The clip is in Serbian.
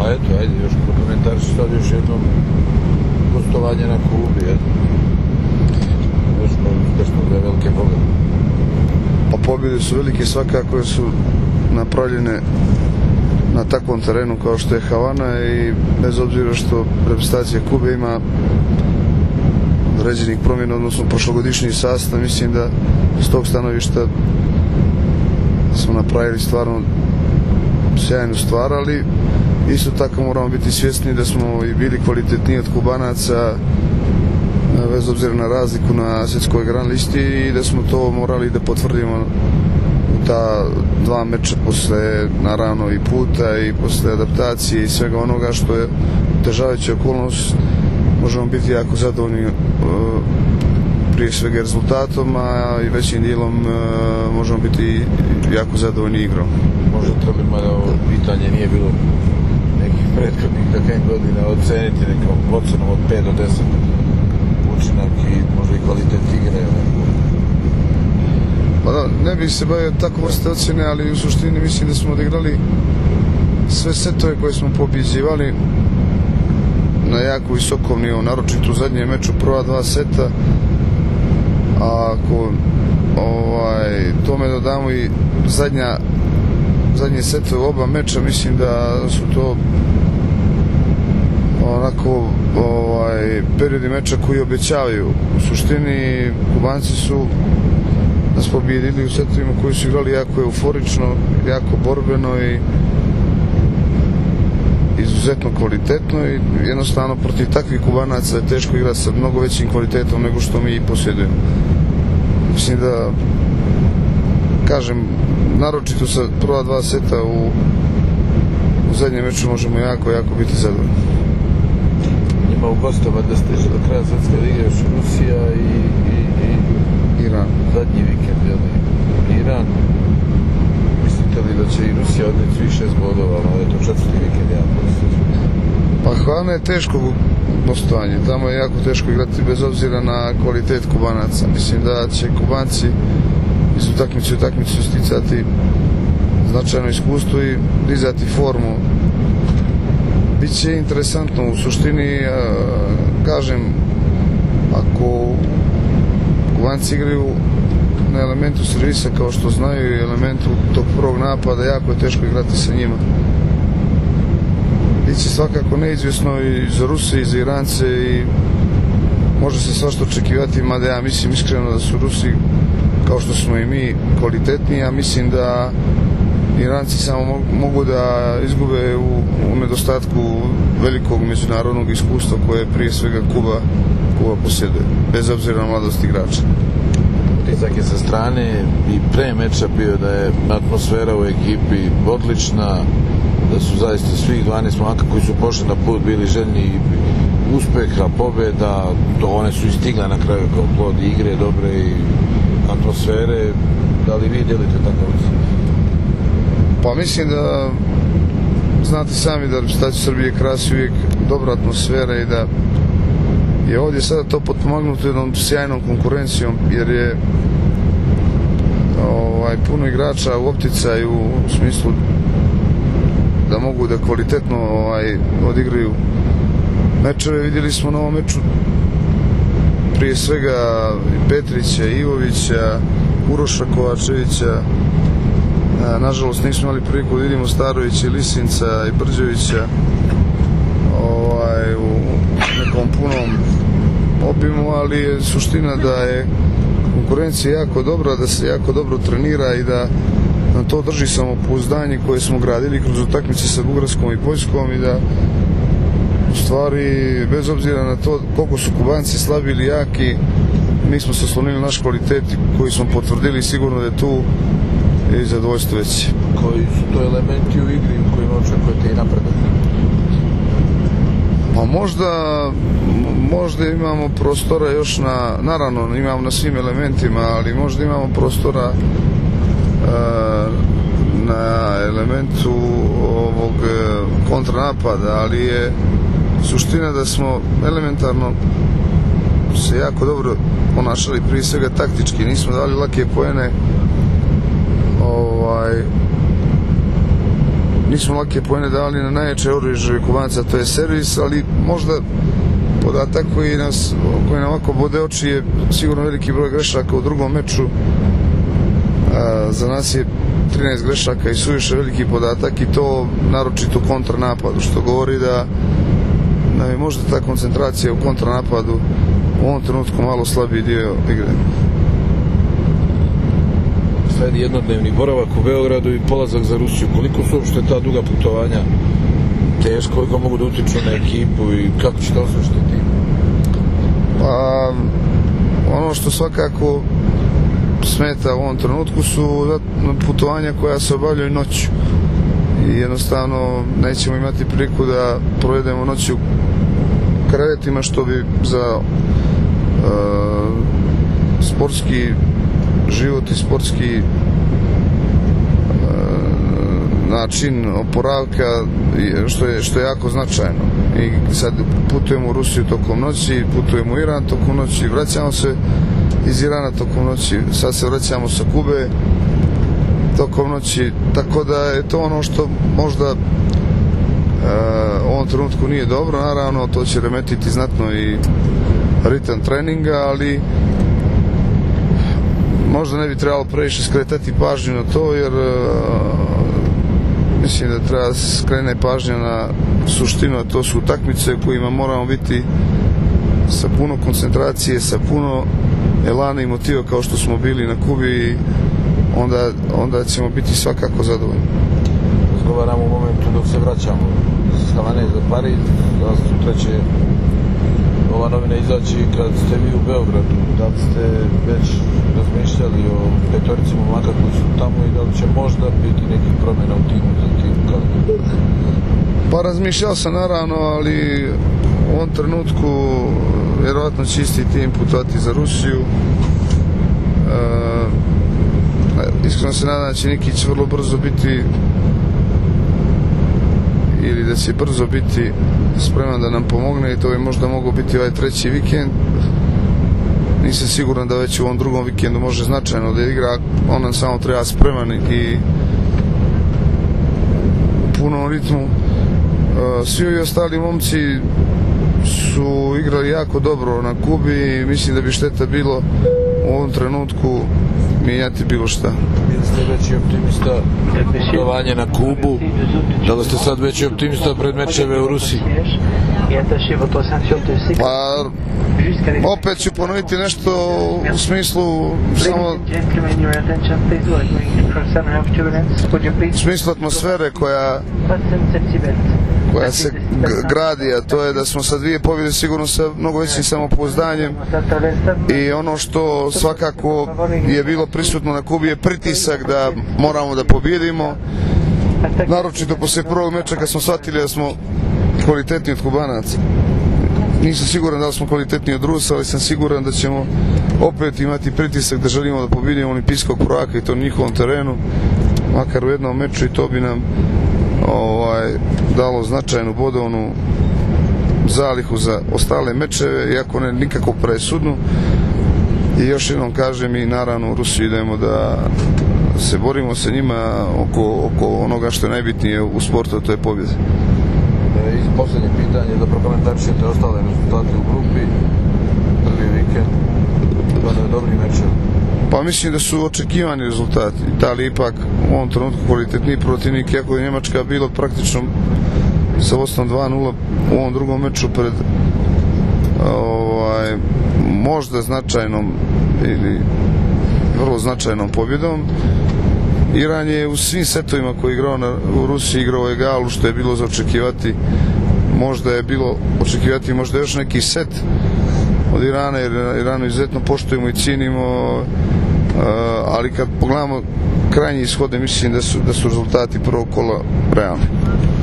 eto, ajde, još komentariš sad još jednom gostovanje na Kubi, još smo dve velike pobjede. Pa pobjede su velike svakako, koje su napravljene na takvom terenu kao što je Havana i bez obzira što reprezentacija Kube ima određenih promjena, odnosno prošlogodišnji sastav, mislim da s tog stanovišta smo napravili stvarno sjajnu stvar, ali isto tako moramo biti svjesni da smo i bili kvalitetniji od Kubanaca bez obzira na razliku na svjetskoj gran listi i da smo to morali da potvrdimo u ta dva meča posle naravno i puta i posle adaptacije i svega onoga što je otežavajuća okolnost. Možemo biti jako zadovoljni prije svega rezultatom, a i većim dijelom možemo biti jako zadovoljni igrom. Možda trebamo da ovo pitanje nije bilo nekih prethodnih godina oceniti nekom procenom od 5 do 10 učinak i možda i kvalitet igre. Pa da, ne bih se bavio tako vrste ocjene, ali u suštini mislim da smo odigrali sve setove koje smo pobjeđivali na jako visokom nivou, naročito u zadnjem meču prva dva seta. A ako tome dodamo i zadnje setove oba meča, mislim da su to onako periodi meča koji obećavaju. U suštini Kubanci su nas pobjedili u setovima koji su igrali jako euforično, jako borbeno i izuzetno kvalitetno i jednostavno protiv takvih Kubanaca je teško igrati sa mnogo većim kvalitetom nego što mi i posjedujemo. Mislim da, kažem, naročito sa prva dva seta u zadnjem meču možemo jako biti zadovoljni. Njima u gostova da stiže do kraja svetske lige još Rusija i Iran. Zadnji vikend, Iran. Mislite li da će i Rusija odneti svih 6 bodova, ali je to četvrti vikend, Pa Havana je teško gostovanje, tamo je jako teško igrati bez obzira na kvalitet Kubanaca. Mislim da će Kubanci iz utakmicu sticati značajno iskustvo i dizati formu. Biće interesantno u suštini, kažem, ako Kubanci igraju na elementu servisa kao što znaju i elementu tog prvog napada, jako je teško igrati sa njima. Biće svakako neizvjesno i za Ruse i za Irance i može se svašta očekivati, mada ja mislim iskreno da su Rusi, kao što smo i mi, kvalitetniji, a mislim da Iranci samo mogu da izgube u nedostatku velikog međunarodnog iskustva koje prije svega Kuba posjeduje, bez obzira na mladost igrača. Pritisak je sa strane i pre meča bio da je atmosfera u ekipi odlična, da su zaista svih 12 momaka koji su pošli na put bili željni uspeha, pobjeda, one su i stigle na kraju kao plod igre, dobre i atmosfere. Da li vi delite takav osjećaj? Pa mislim da znate sami da reprezentaciju Srbije krasi uvijek dobra atmosfera i da je ovdje sada to potpomagnuto jednom sjajnom konkurencijom, jer je puno igrača u opticaju u smislu da mogu da kvalitetno odigraju mečeve. Vidjeli smo na ovom meču prije svega Petrića, Ivovića, Uroša Kovačevića. Nažalost nismo imali priliku da vidimo Starovića, Lisinca i Brđevića u nekom punom obimu, ali je suština da je konkurencija jako dobra, da se jako dobro trenira i da na to drži samopouzdanje koje smo gradili kroz utakmice sa Bugarskom i Poljskom i da u stvari, bez obzira na to koliko su Kubanci slabi ili jaki, mi smo se oslonili naš kvalitet koji smo potvrdili, sigurno da je tu i zadovoljstvo veće. Koji su to elementi u igri u kojima očekujete i napredak? Pa možda imamo prostora još naravno imamo na svim elementima, ali možda imamo prostora na elementu ovog kontranapada, ali je suština da smo elementarno se jako dobro ponašali, prije svega taktički, nismo dali lake poene nismo lake poene dali na najjače oružje Kubanaca, to je servis, ali možda podatak koji nam ovako bode oči je sigurno veliki broj grešaka u drugom meču. Za nas je 13 grešaka i suviše veliki podatak, i to naročito u kontranapadu, što govori da nam je možda ta koncentracija u kontranapadu u ovom trenutku malo slabiji dio igre. Sledi jednodnevni boravak u Beogradu i polazak za Rusiju. Koliko su uopšte ta duga putovanja teško, koliko mogu da utiču na ekipu i kako će to osjećati? Pa, ono što svakako smeta u ovom trenutku su putovanja koja se obavljaju noću, i jednostavno nećemo imati priliku da provedemo noć u krevetima, što bi za sportski život i sportski način oporavka, što je jako značajno. I sad putujemo u Rusiju tokom noći, putujemo u Iran tokom noći, vraćamo se iz Irana tokom noći, sad se vraćamo sa Kube tokom noći, tako da je to ono što možda u ovom trenutku nije dobro. Naravno, to će remetiti znatno i ritam treninga, ali možda ne bi trebalo previše skretati pažnju na to, jer mislim da treba skrene pažnja na suštinu, a to su utakmice u kojima moramo biti sa puno koncentracije, sa puno elana i motiva kao što smo bili na Kubi, i onda ćemo biti svakako zadovoljni. Razgovaramo u momentu dok se vraćamo iz Havane za Pariz, da sutra će ova novina izaći kad ste vi u Beogradu. Da li ste već razmišljali o petorici momaka koji su tamo i da li će možda biti nekih promjena u timu za tim? Pa razmišljao sam naravno, ali u ovom trenutku vjerovatno će isti tim putovati za Rusiju. Iskreno se nadam da će Nikić vrlo brzo biti, ili da će brzo biti spreman da nam pomogne, i to bi možda mogao biti ovaj treći vikend. Nisam siguran da već u ovom drugom vikendu može značajno da igra, on nam samo treba spreman i punom ritmu. Svi ovi ostali momci su igrali jako dobro na Kubi i mislim da bi šteta bilo u ovom trenutku mijenjati bilo šta. Bili ste veći optimista putovanje na Kubu, da li ste sad veći optimista pred mečeve u Rusiji? Pa opet ću ponoviti nešto u smislu samo u smislu atmosfere koja se gradi, a to je da smo sa 2 pobjede sigurno sa mnogo većim samopouzdanjem, i ono što svakako je bilo prisutno na Kubi je pritisak da moramo da pobjedimo, naročito posle prvog meča kad smo shvatili da smo kvalitetniji od Kubanaca. Nisam siguran da li smo kvalitetniji od Rusa, ali sam siguran da ćemo opet imati pritisak da želimo da pobjedimo olimpijskog prvaka, i to na njihovom terenu, makar u jednom meču, i to bi nam dalo značajnu bodovnu zalihu za ostale mečeve, iako ne nikako presudnu. I još jednom kažem, i naravno u Rusiju idemo da se borimo sa njima oko onoga što je najbitnije u sportu, to je pobjeda. I posljednje pitanje, da prokomentarišete ostale rezultate u grupi, prvi vikend, to je dobri mečev. Pa mislim da su očekivani rezultati. Italija ipak u ovom trenutku kvalitetniji protivnik, iako je Njemačka bilo praktično sa vodstvom 2-0 u ovom drugom meču pred možda značajnom ili vrlo značajnom pobjedom. Iran je u svim setovima koji je igrao u Rusiji igrao egalu, što je bilo za očekivati. Možda je bilo očekivati možda još neki set od Irana, jer Iranu izuzetno poštujemo i cijenimo, ali kad pogledamo krajnji ishode, mislim da su rezultati prvog kola realni.